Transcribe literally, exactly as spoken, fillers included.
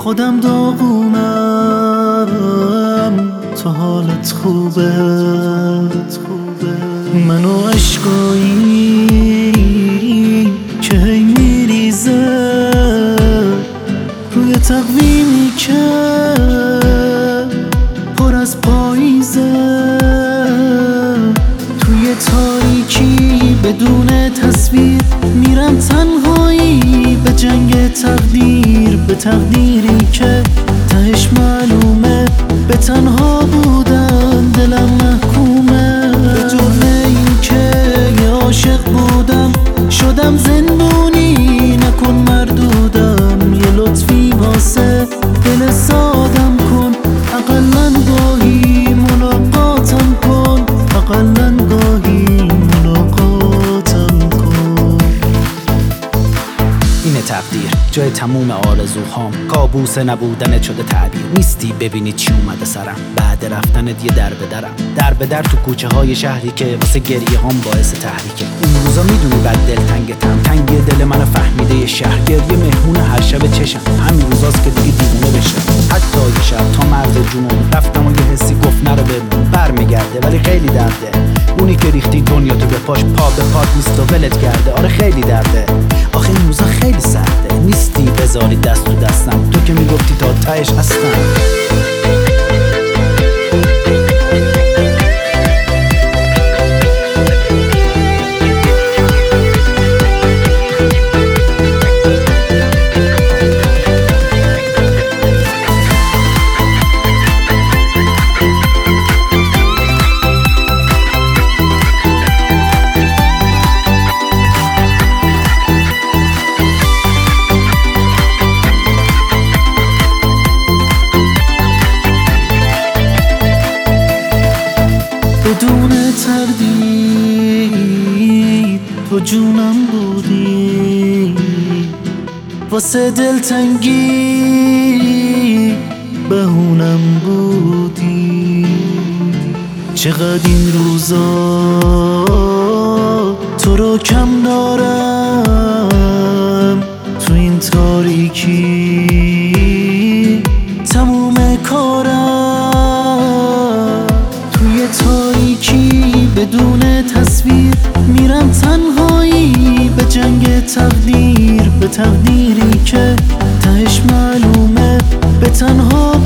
خودم داغونم، تو حالت خوبه، منو عشقایی که هی میریزه روی تقویمی که پر از پاییزه. توی تاریکی بدون تصویر میرم تنهایی به جنگ تقدیر، به تقدیری که تهش معلومه به تنها بودن دلم محکومه. به جرم این که یه عاشق بودم شدم زندونی، نکن مردودم، یه لطفی واسه دل سادم کن، اقلن گاهی ملاقاتم کن، اقلن گاهی ملاقاتم کن. اینه تقدیر جای تموم آرزوهام، کابوس نبودنت شده تعبیر. نیستی ببینی چی اومده سرم، بعد رفتنت یه در به درم، در به در تو کوچه های شهری که واسه گریه هم باعث تحریکه. این روزا میدونی بعد دل تنگتم، تنگی دل من فهمیده یه شهر، گریه مهمون هر شب چشم. همین روزاست که دیگه دیوونه بشم، حتی یه شب تا مرز جنون رفتم و یه حسی گفت نرو بمون. برمیگرده ولی خیلی درده، اونی که ریختی دنیا تو به پاش، پا به پات نیست و ولت کرده. آره خیلی درده، آخه این روزا خیلی سرده، نیستی بذاری دست تو دستم، تو که میگفتی تا تهش هستم. بدون تردید تو جونم بودی، واسه دلتنگی بهونم بودی. چقدر این روزا تو رو کم دارم، تو این تاریکی تموم کارم. توی تاریکی بدون تصویر میرم تنهایی به جنگ تقدیر، به تقدیری که تهش معلومه به تنها